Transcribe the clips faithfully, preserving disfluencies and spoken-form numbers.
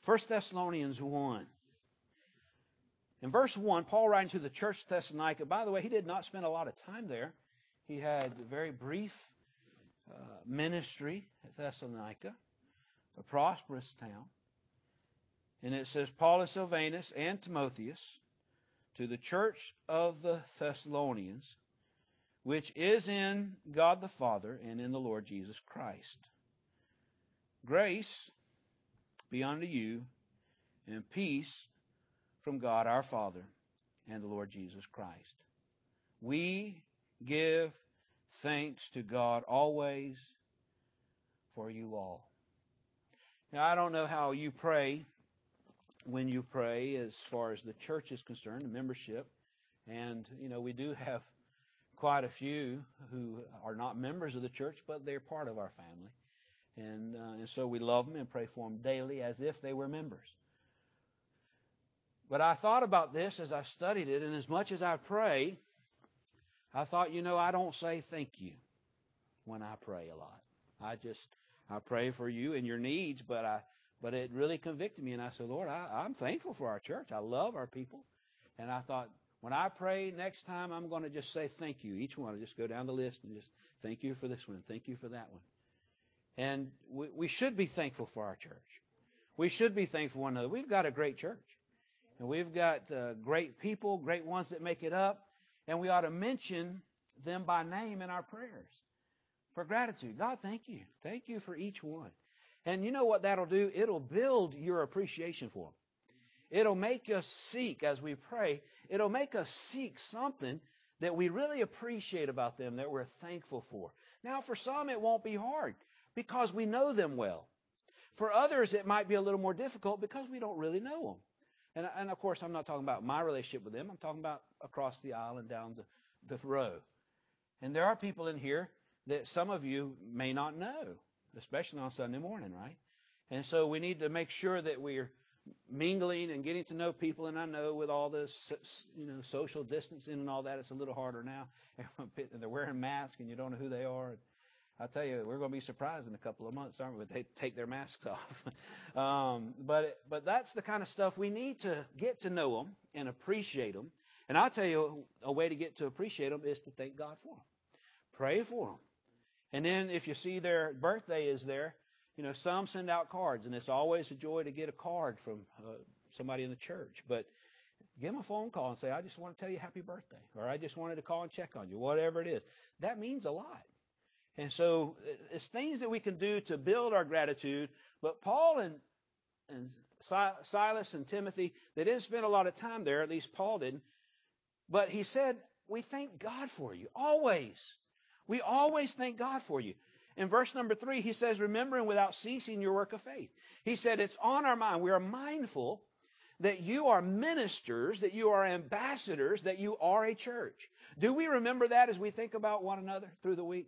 First Thessalonians one. In verse one, Paul writing to the church of Thessalonica. By the way, he did not spend a lot of time there. He had a very brief uh, ministry at Thessalonica, a prosperous town. And it says, Paul and Silvanus and Timotheus, to the church of the Thessalonians, which is in God the Father and in the Lord Jesus Christ. Grace be unto you, and peace from God our Father and the Lord Jesus Christ. We give thanks to God always for you all. Now, I don't know how you pray when you pray as far as the church is concerned, the membership. And, you know, we do have quite a few who are not members of the church, but they're part of our family. And, uh, and so we love them and pray for them daily as if they were members. But I thought about this as I studied it, and as much as I pray, I thought, you know, I don't say thank you when I pray a lot. I just, I pray for you and your needs, but I, but it really convicted me, and I said, Lord, I, I'm thankful for our church. I love our people. And I thought, when I pray next time, I'm going to just say thank you. Each one, I'll just go down the list and just thank you for this one, thank you for that one. And we, we should be thankful for our church. We should be thankful for one another. We've got a great church. And we've got uh, great people, great ones that make it up. And we ought to mention them by name in our prayers for gratitude. God, thank you. Thank you for each one. And you know what that'll do? It'll build your appreciation for them. It'll make us seek, as we pray, it'll make us seek something that we really appreciate about them, that we're thankful for. Now, for some, it won't be hard because we know them well. For others, it might be a little more difficult because we don't really know them. And, and of course, I'm not talking about my relationship with them. I'm talking about across the aisle and down the, the row. And there are people in here that some of you may not know, especially on Sunday morning, right? And so we need to make sure that we're mingling and getting to know people. And I know with all this, you know, social distancing and all that, it's a little harder now. They're wearing masks and you don't know who they are. I tell you, we're going to be surprised in a couple of months, aren't we, when they take their masks off. um, but but that's the kind of stuff we need to get to know them and appreciate them. And I'll tell you, a way to get to appreciate them is to thank God for them. Pray for them. And then if you see their birthday is there, you know, some send out cards, and it's always a joy to get a card from uh, somebody in the church. But give them a phone call and say, I just want to tell you happy birthday, or I just wanted to call and check on you, whatever it is. That means a lot. And so it's things that we can do to build our gratitude. But Paul and, and Silas and Timothy, they didn't spend a lot of time there, at least Paul didn't. But he said, we thank God for you, always. We always thank God for you. In verse number three, he says, remembering without ceasing your work of faith. He said, it's on our mind. We are mindful that you are ministers, that you are ambassadors, that you are a church. Do we remember that as we think about one another through the week?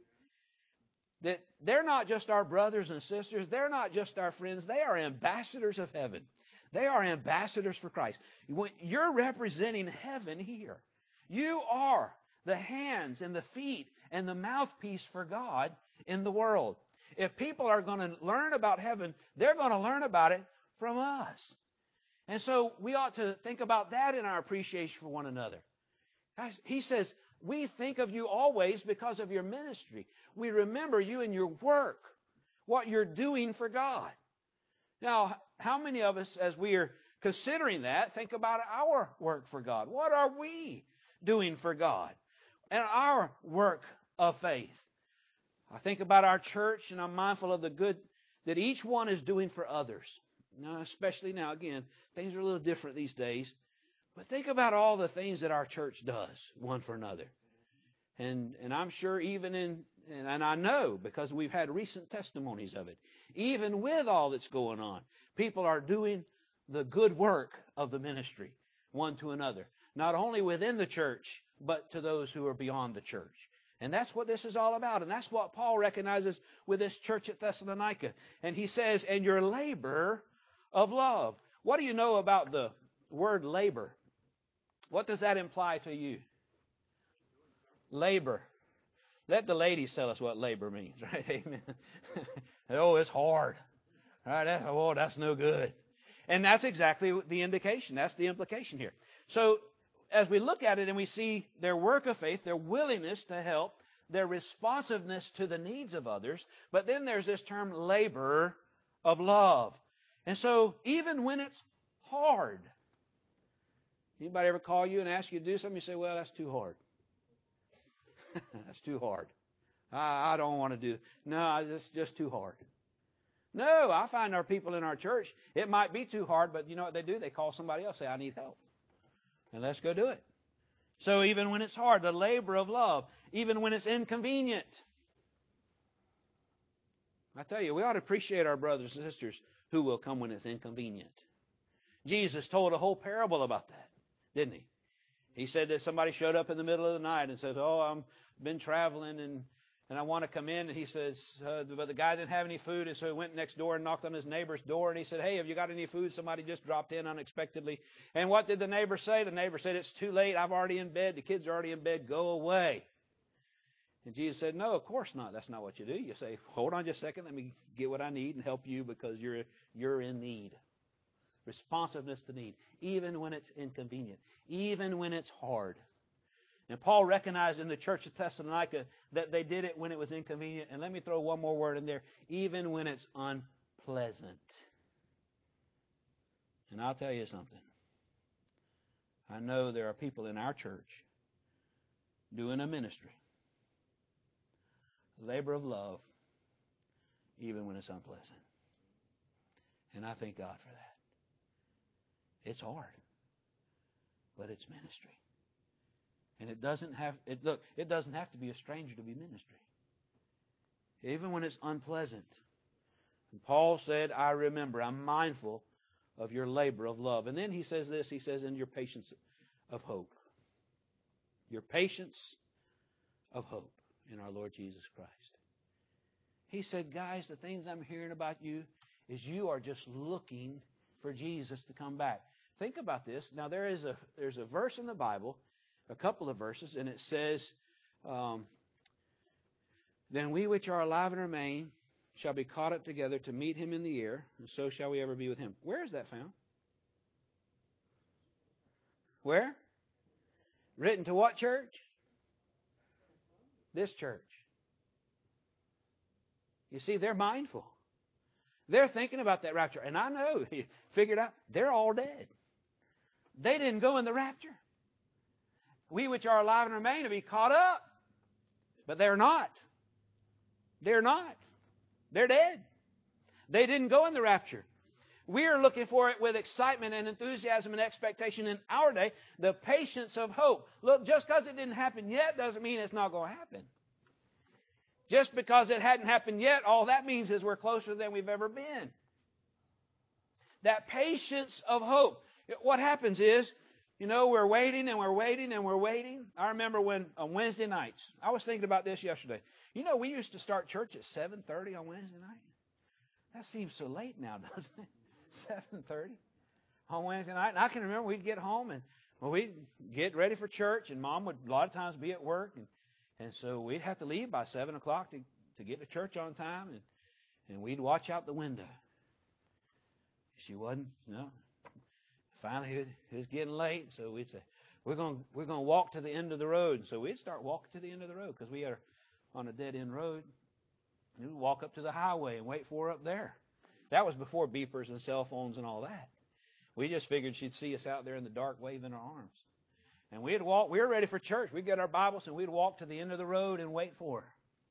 That they're not just our brothers and sisters. They're not just our friends. They are ambassadors of heaven. They are ambassadors for Christ. You're representing heaven here. You are the hands and the feet and the mouthpiece for God in the world. If people are going to learn about heaven, they're going to learn about it from us. And so we ought to think about that in our appreciation for one another. Guys, he says, we think of you always because of your ministry. We remember you and your work, what you're doing for God. Now, how many of us, as we are considering that, think about our work for God? What are we doing for God? And our work of faith. I think about our church, and I'm mindful of the good that each one is doing for others. Now, especially now, again, things are a little different these days. But think about all the things that our church does, one for another. And and I'm sure even in, and, and I know because we've had recent testimonies of it, even with all that's going on, people are doing the good work of the ministry, one to another. Not only within the church, but to those who are beyond the church. And that's what this is all about. And that's what Paul recognizes with this church at Thessalonica. And he says, and your labor of love. What do you know about the word labor? What does that imply to you? Labor. Let the ladies tell us what labor means, right? Amen. Oh, it's hard. All right, that, oh, that's no good. And that's exactly the indication. That's the implication here. So as we look at it and we see their work of faith, their willingness to help, their responsiveness to the needs of others, but then there's this term labor of love. And so even when it's hard, anybody ever call you and ask you to do something, you say, well, that's too hard. That's too hard. I, I don't want to do it. No, it's just too hard. No, I find our people in our church, it might be too hard, but you know what they do? They call somebody else, say, I need help. And let's go do it. So even when it's hard, the labor of love, even when it's inconvenient. I tell you, we ought to appreciate our brothers and sisters who will come when it's inconvenient. Jesus told a whole parable about that, didn't he? He said that somebody showed up in the middle of the night and said, oh, I've been traveling and, and I want to come in. And he says, uh, but the guy didn't have any food. And so he went next door and knocked on his neighbor's door. And he said, hey, have you got any food? Somebody just dropped in unexpectedly. And what did the neighbor say? The neighbor said, it's too late. I'm already in bed. The kids are already in bed. Go away. And Jesus said, no, of course not. That's not what you do. You say, hold on just a second. Let me get what I need and help you because you're, you're in need. Responsiveness to need, even when it's inconvenient, even when it's hard. And Paul recognized in the church of Thessalonica that they did it when it was inconvenient. And let me throw one more word in there, even when it's unpleasant. And I'll tell you something. I know there are people in our church doing a ministry, labor of love, even when it's unpleasant. And I thank God for that. It's hard, but it's ministry. And it doesn't have, it, look, it doesn't have to be a stranger to be ministry. Even when it's unpleasant. And Paul said, I remember, I'm mindful of your labor of love. And then he says this, he says, in your patience of hope. Your patience of hope in our Lord Jesus Christ. He said, guys, the things I'm hearing about you is you are just looking for Jesus to come back. Think about this. Now, there is a there's a verse in the Bible, a couple of verses, and it says, um, then we which are alive and remain shall be caught up together to meet him in the air, and so shall we ever be with him. Where is that found? Where? Written to what church? This church. You see, they're mindful. They're thinking about that rapture. And I know, you figured out, they're all dead. They didn't go in the rapture. We which are alive and remain to be caught up. But they're not. They're not. They're dead. They didn't go in the rapture. We are looking for it with excitement and enthusiasm and expectation in our day. The patience of hope. Look, just because it didn't happen yet doesn't mean it's not going to happen. Just because it hadn't happened yet, all that means is we're closer than we've ever been. That patience of hope. What happens is, you know, we're waiting and we're waiting and we're waiting. I remember when on Wednesday nights, I was thinking about this yesterday. You know, we used to start church at seven thirty on Wednesday night. That seems so late now, doesn't it? seven thirty on Wednesday night. And I can remember we'd get home and well, we'd get ready for church and Mom would a lot of times be at work. And, and so we'd have to leave by seven o'clock to, to get to church on time. And, and we'd watch out the window. She wasn't, you know. Finally, it was getting late, so we'd say, we're going we're going to walk to the end of the road. So we'd start walking to the end of the road because we are on a dead-end road. And we'd walk up to the highway and wait for her up there. That was before beepers and cell phones and all that. We just figured she'd see us out there in the dark waving our arms. And we'd walk, we were ready for church. We'd get our Bibles and we'd walk to the end of the road and wait for her.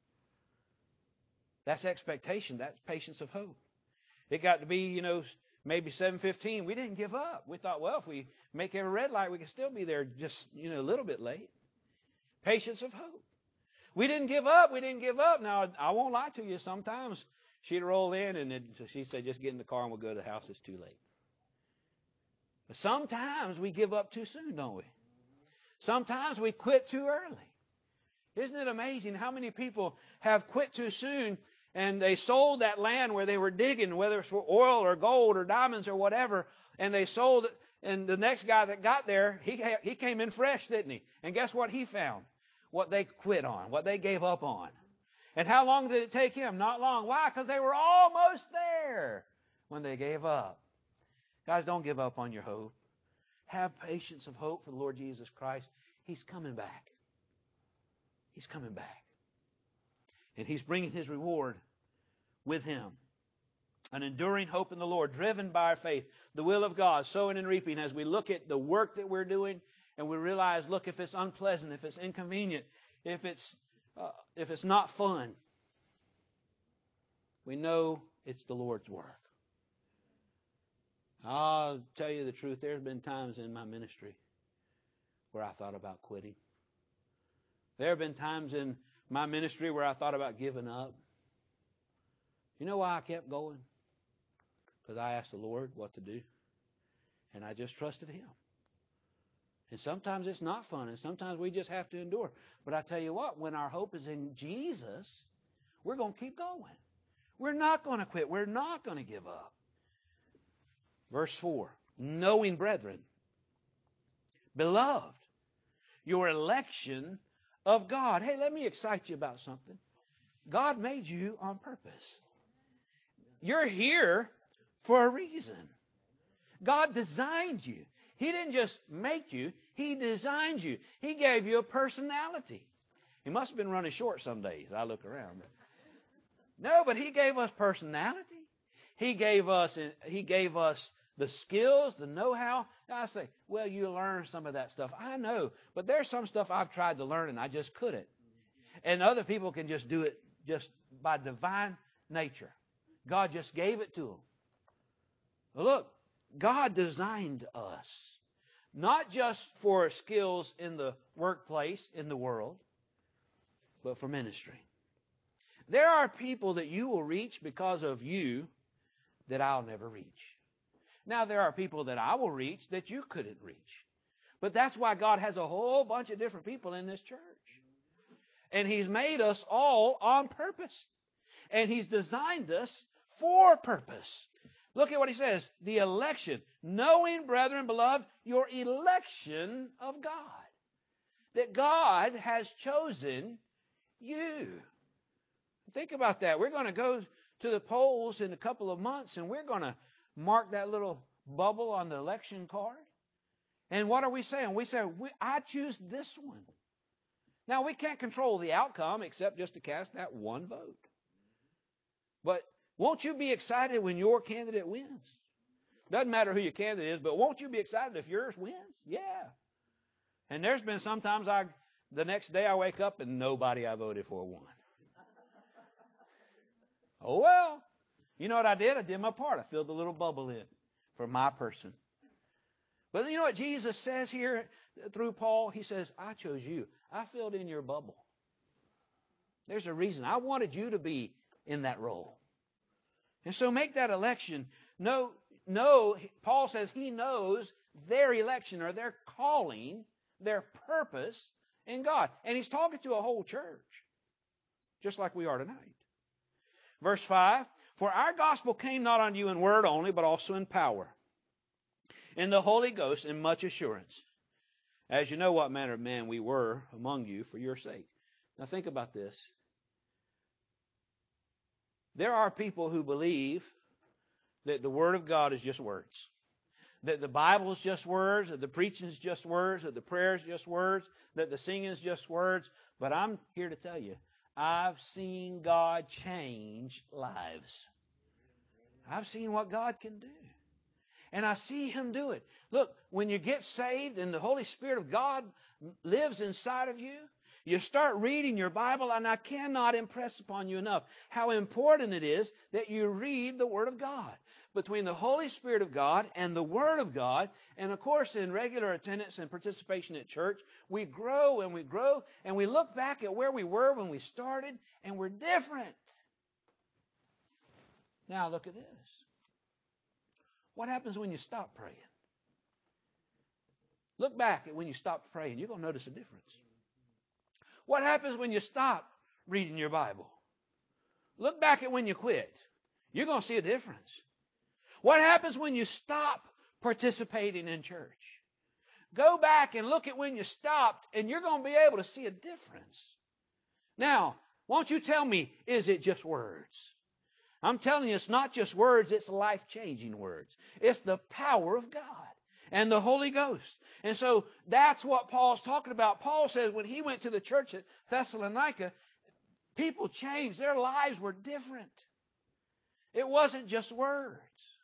That's expectation. That's patience of hope. It got to be, you know, maybe seven fifteen, we didn't give up. We thought, well, if we make every red light, we can still be there just, you know, a little bit late. Patience of hope. We didn't give up. We didn't give up. Now, I won't lie to you. Sometimes she'd roll in and then she'd say, just get in the car and we'll go to the house. It's too late. But sometimes we give up too soon, don't we? Sometimes we quit too early. Isn't it amazing how many people have quit too soon? And they sold that land where they were digging, whether it's for oil or gold or diamonds or whatever, and they sold it. And the next guy that got there, he he came in fresh, didn't he? And guess what he found? What they quit on, what they gave up on. And how long did it take him? Not long. Why? Because they were almost there when they gave up. Guys, don't give up on your hope. Have patience of hope for the Lord Jesus Christ. He's coming back. He's coming back. And He's bringing His reward with Him. An enduring hope in the Lord, driven by our faith, the will of God, sowing and reaping, as we look at the work that we're doing and we realize, look, if it's unpleasant, if it's inconvenient, if it's, uh, if it's not fun, we know it's the Lord's work. I'll tell you the truth, there's been times in my ministry where I thought about quitting. There have been times in my ministry where I thought about giving up. You know why I kept going? Because I asked the Lord what to do. And I just trusted Him. And sometimes it's not fun, and sometimes we just have to endure. But I tell you what, when our hope is in Jesus, we're going to keep going. We're not going to quit. We're not going to give up. Verse four, knowing, brethren, beloved, your election of God. Hey, let me excite you about something. God made you on purpose. You're here for a reason. God designed you. He didn't just make you. He designed you. He gave you a personality. He must have been running short some days. I look around. No, but He gave us personality. He gave us, He gave us the skills, the know-how. I say, well, you learn some of that stuff. I know, but there's some stuff I've tried to learn and I just couldn't. And other people can just do it just by divine nature. God just gave it to them. Well, look, God designed us, not just for skills in the workplace, in the world, but for ministry. There are people that you will reach because of you that I'll never reach. Now, there are people that I will reach that you couldn't reach. But that's why God has a whole bunch of different people in this church. And He's made us all on purpose. And He's designed us for purpose. Look at what He says. The election. Knowing, brethren, beloved, your election of God. That God has chosen you. Think about that. We're going to go to the polls in a couple of months and we're going to mark that little bubble on the election card. And what are we saying? We say, we, I choose this one. Now, we can't control the outcome except just to cast that one vote. But won't you be excited when your candidate wins? Doesn't matter who your candidate is, but won't you be excited if yours wins? Yeah. And there's been sometimes I, the next day I wake up and nobody I voted for won. Oh, well. You know what I did? I did my part. I filled the little bubble in for my person. But you know what Jesus says here through Paul? He says, I chose you. I filled in your bubble. There's a reason. I wanted you to be in that role. And so make that election. No, no, Paul says He knows their election or their calling, their purpose in God. And He's talking to a whole church, just like we are tonight. Verse five, for our gospel came not unto you in word only, but also in power, in the Holy Ghost, in much assurance, as you know what manner of men we were among you for your sake. Now think about this. There are people who believe that the Word of God is just words, that the Bible is just words, that the preaching is just words, that the prayer is just words, that the singing is just words. But I'm here to tell you, I've seen God change lives. I've seen what God can do. And I see Him do it. Look, when you get saved and the Holy Spirit of God lives inside of you, you start reading your Bible, and I cannot impress upon you enough how important it is that you read the Word of God. Between the Holy Spirit of God and the Word of God, and of course in regular attendance and participation at church, we grow and we grow, and we look back at where we were when we started, and we're different. Now look at this. What happens when you stop praying? Look back at when you stopped praying. You're going to notice a difference. What happens when you stop reading your Bible? Look back at when you quit. You're going to see a difference. What happens when you stop participating in church? Go back and look at when you stopped, and you're going to be able to see a difference. Now, won't you tell me, is it just words? I'm telling you, it's not just words, it's life-changing words. It's the power of God and the Holy Ghost. And so that's what Paul's talking about. Paul says when he went to the church at Thessalonica, people changed. Their lives were different. It wasn't just words.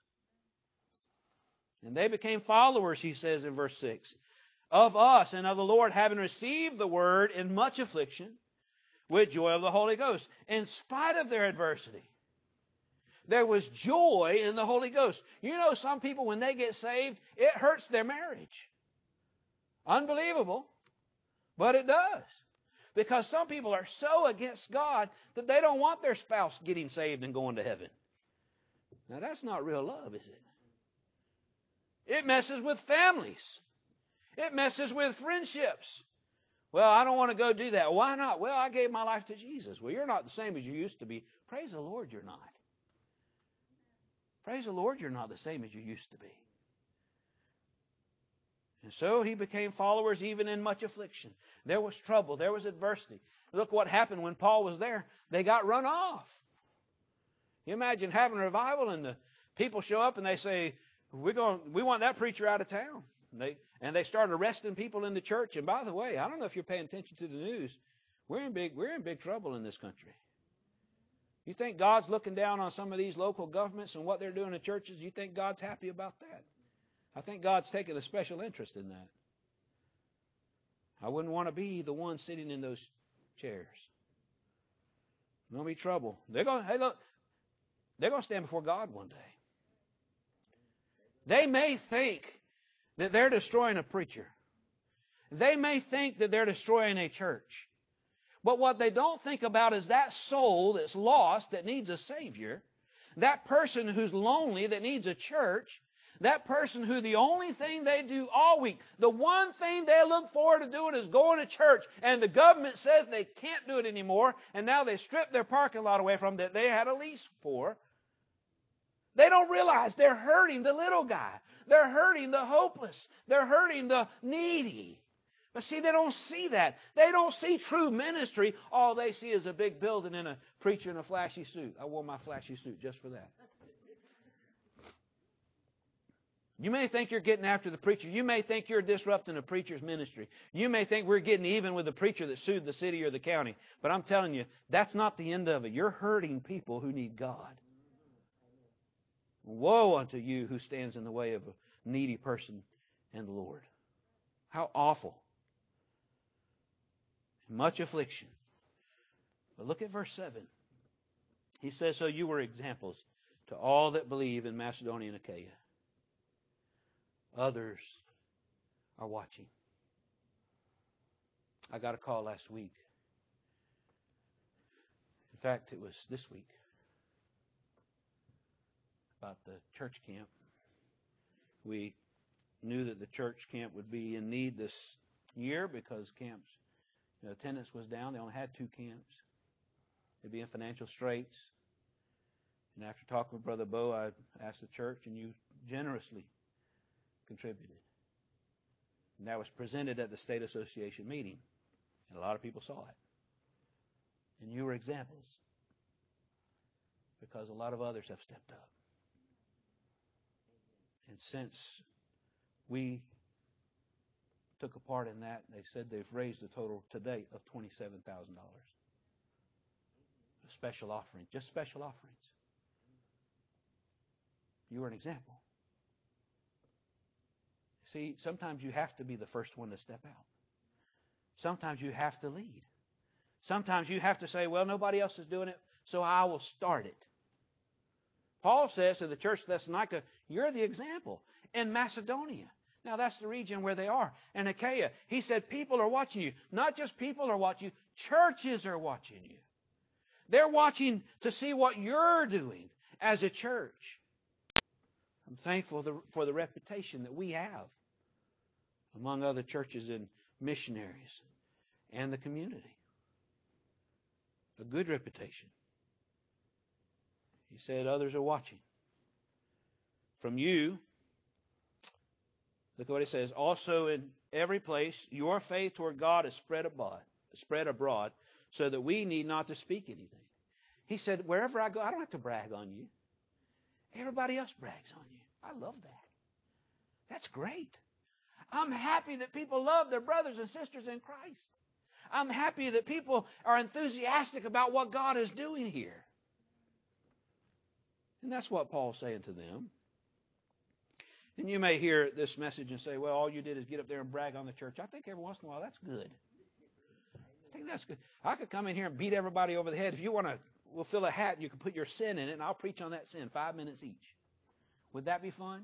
And they became followers, he says in verse six, of us and of the Lord, having received the word in much affliction with joy of the Holy Ghost. In spite of their adversity, there was joy in the Holy Ghost. You know, some people, when they get saved, it hurts their marriage. Unbelievable, but it does. Because some people are so against God that they don't want their spouse getting saved and going to heaven. Now, that's not real love, is it? It messes with families. It messes with friendships. Well, I don't want to go do that. Why not? Well, I gave my life to Jesus. Well, you're not the same as you used to be. Praise the Lord, you're not. Praise the Lord, you're not the same as you used to be. And so he became followers even in much affliction. There was trouble. There was adversity. Look what happened when Paul was there. They got run off. You imagine having a revival and the people show up and they say, We're going, we want that preacher out of town. And they, and they started arresting people in the church. And by the way, I don't know if you're paying attention to the news. We're in big, we're in big trouble in this country. You think God's looking down on some of these local governments and what they're doing in churches? You think God's happy about that? I think God's taking a special interest in that. I wouldn't want to be the one sitting in those chairs. There'll be trouble. They're going, hey, look, they're going to stand before God one day. They may think that they're destroying a preacher. They may think that they're destroying a church. But what they don't think about is that soul that's lost, that needs a Savior, that person who's lonely, that needs a church, that person who the only thing they do all week, the one thing they look forward to doing is going to church, and the government says they can't do it anymore, and now they strip their parking lot away from them that they had a lease for. They don't realize they're hurting the little guy. They're hurting the hopeless. They're hurting the needy. But see, they don't see that. They don't see true ministry. All they see is a big building and a preacher in a flashy suit. I wore my flashy suit just for that. You may think you're getting after the preacher. You may think you're disrupting the preacher's ministry. You may think we're getting even with the preacher that sued the city or the county. But I'm telling you, that's not the end of it. You're hurting people who need God. Woe unto you who stands in the way of a needy person and the Lord. How awful. Much affliction. But look at verse seven. He says, so you were examples to all that believe in Macedonia and Achaia. Others are watching. I got a call last week. In fact, it was this week. About the church camp. We knew that the church camp would be in need this year because camps, you know, attendance was down. They only had two camps. They'd be in financial straits. And after talking with Brother Bo, I asked the church, and you generously contributed. And that was presented at the State Association meeting. And a lot of people saw it. And you were examples. Because a lot of others have stepped up. And since we took a part in that, they said they've raised a total to date of twenty-seven thousand dollars. A special offering, just special offerings. You were an example. See, sometimes you have to be the first one to step out. Sometimes you have to lead. Sometimes you have to say, well, nobody else is doing it, so I will start it. Paul says to the church of Thessalonica, you're the example. In Macedonia, now that's the region where they are. And Achaia, he said, people are watching you. Not just people are watching you, churches are watching you. They're watching to see what you're doing as a church. I'm thankful for the reputation that we have among other churches and missionaries and the community. A good reputation. He said others are watching. From you, look at what he says, also in every place your faith toward God is spread abroad, spread abroad, so that we need not to speak anything. He said, wherever I go, I don't have to brag on you. Everybody else brags on you. I love that. That's great. I'm happy that people love their brothers and sisters in Christ. I'm happy that people are enthusiastic about what God is doing here. And that's what Paul's saying to them. And you may hear this message and say, well, all you did is get up there and brag on the church. I think every once in a while that's good. I think that's good. I could come in here and beat everybody over the head. If you want to, we'll fill a hat and you can put your sin in it and I'll preach on that sin five minutes each. Would that be fun?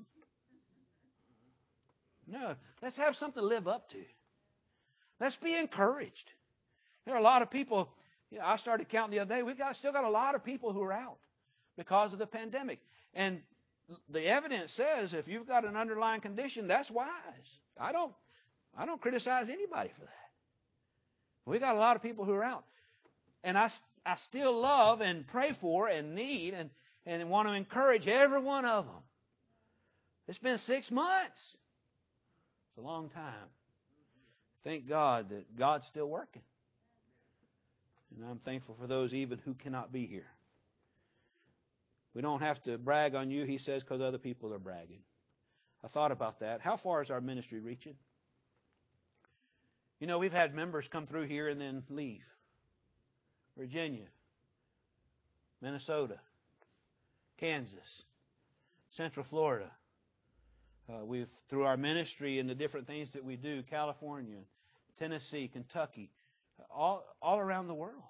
No. Let's have something to live up to. Let's be encouraged. There are a lot of people, you know, I started counting the other day, we've got still got a lot of people who are out because of the pandemic. And the evidence says if you've got an underlying condition, that's wise. I don't, I don't criticize anybody for that. We got a lot of people who are out. And I, I still love and pray for and need and, and want to encourage every one of them. It's been six months. It's a long time. Thank God that God's still working. And I'm thankful for those even who cannot be here. We don't have to brag on you, he says, because other people are bragging. I thought about that. How far is our ministry reaching? You know, we've had members come through here and then leave. Virginia, Minnesota, Kansas, Central Florida. Uh, we've, through our ministry and the different things that we do, California, Tennessee, Kentucky, all, all around the world.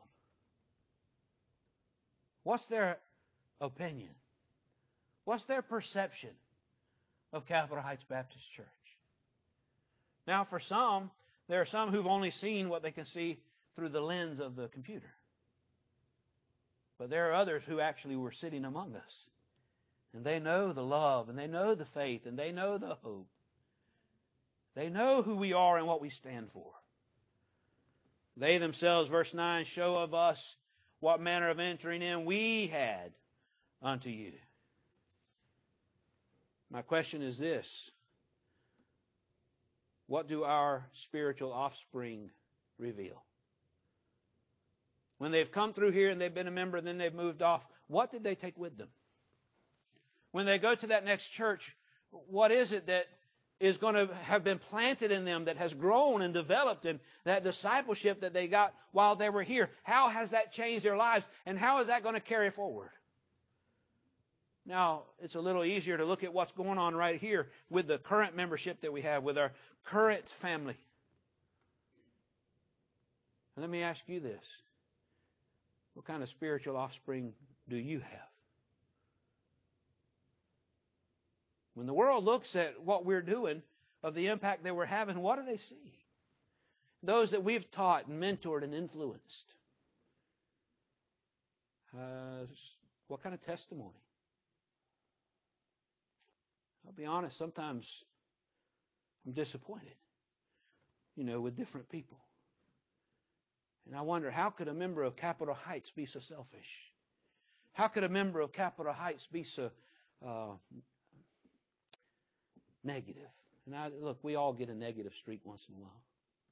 What's their opinion? What's their perception of Capitol Heights Baptist Church? Now, for some, there are some who've only seen what they can see through the lens of the computer. But there are others who actually were sitting among us. And they know the love, and they know the faith, and they know the hope. They know who we are and what we stand for. They themselves, verse nine, show of us what manner of entering in we had unto you. My question is this: what do our spiritual offspring reveal? When they've come through here and they've been a member and then they've moved off, what did they take with them? When they go to that next church, what is it that is going to have been planted in them, that has grown and developed, and that discipleship that they got while they were here? How has that changed their lives, and how is that going to carry forward? Now, it's a little easier to look at what's going on right here with the current membership that we have, with our current family. And let me ask you this. What kind of spiritual offspring do you have? When the world looks at what we're doing, of the impact that we're having, what do they see? Those that we've taught and mentored and influenced. Uh, what kind of testimony? I'll be honest, sometimes I'm disappointed, you know, with different people. And I wonder, how could a member of Capitol Heights be so selfish? How could a member of Capitol Heights be so uh, negative? And I, look, we all get a negative streak once in a while.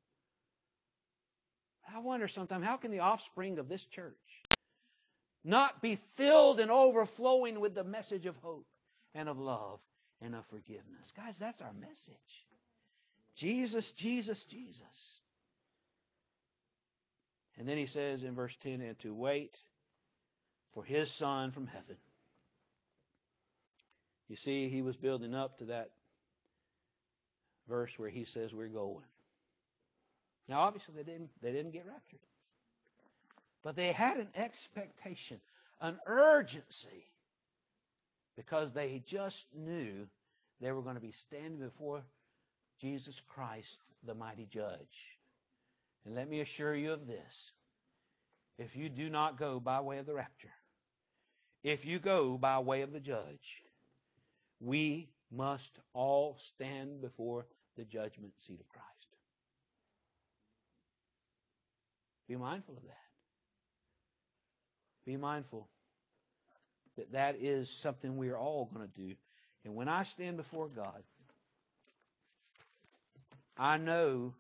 I wonder sometimes, how can the offspring of this church not be filled and overflowing with the message of hope and of love and of forgiveness? Guys, that's our message. Jesus, Jesus, Jesus. And then he says in verse ten, and to wait for his Son from heaven. You see, he was building up to that verse where he says we're going. Now, obviously, they didn't, they didn't get raptured. But they had an expectation, an urgency, because they just knew they were going to be standing before Jesus Christ, the mighty judge. And let me assure you of this. If you do not go by way of the rapture, if you go by way of the judge, we must all stand before the judgment seat of Christ. Be mindful of that. Be mindful that that is something we are all going to do. And when I stand before God, I know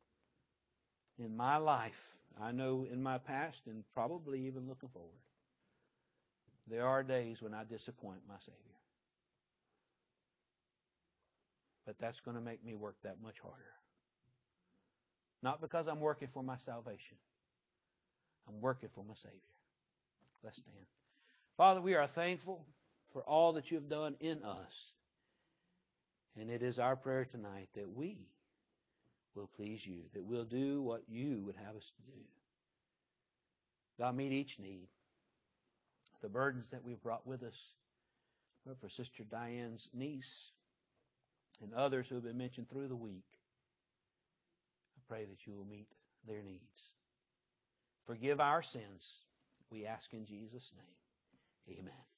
in my life, I know in my past, and probably even looking forward, There are days when I disappoint my Savior. But that's going to make me work that much harder. Not because I'm working for my salvation. I'm working for my Savior. Let's stand. Father, we are thankful for all that you have done in us. And it is our prayer tonight that we will please you, that we'll do what you would have us to do. God, meet each need. The burdens that we've brought with us, for Sister Diane's niece and others who have been mentioned through the week, I pray that you will meet their needs. Forgive our sins, we ask in Jesus' name. Amen.